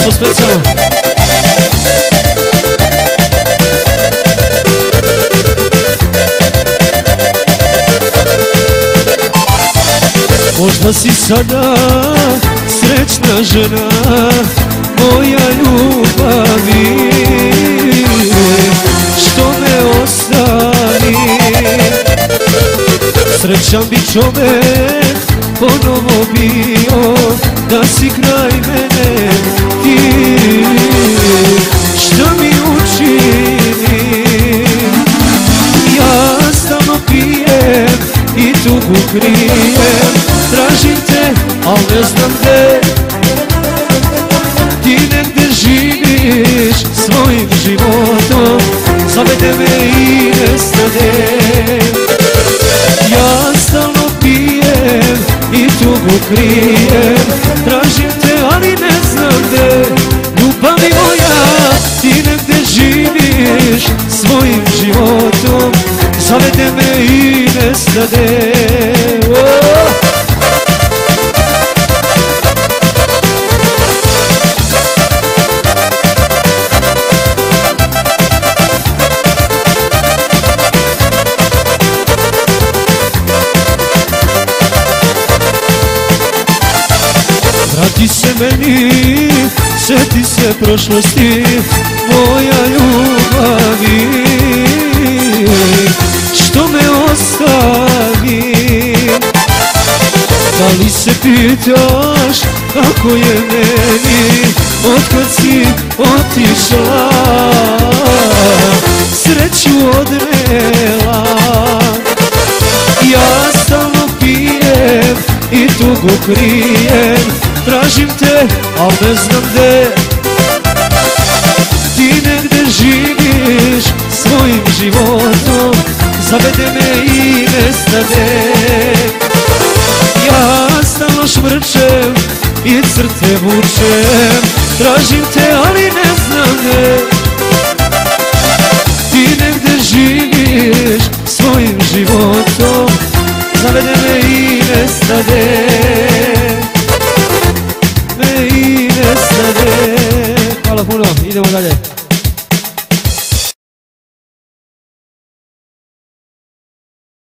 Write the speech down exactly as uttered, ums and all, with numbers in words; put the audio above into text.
Ovo specijalno. Možda si sada srećna žena, moja ljubavi, što me ostavi. Srećan bi čovek ponovo bio, da si kraj mene ti. Šta mi učini? Ja stalno pijem i tugu krijem, tražim te, al ne znam gde. Ti negde živiš svojim životom, zavede me i nestade. Ja stalno pijem i tugu krijem, tražim te, ali ne znam gde. Ljubavi moja, ti negde živiš svojim životom, zavede me i nestade. Vrati se meni, sjeti se prošlosti, moja ljubavi, što me ostavi. Da li se pitaš kako je meni, otkad si otišla, sreću odnela. Ja stalno pijem i tugu krijem, tražim te, al ne znam gde. Ti negde živiš svojim životom, zavede me i nestade. Ja stalno švrčem i crte vučem, tražim te, ali ne znam gde. Ti negde živiš svojim životom, zavede me i nestade. Me i nestade. Hvala puno, idemo dalje.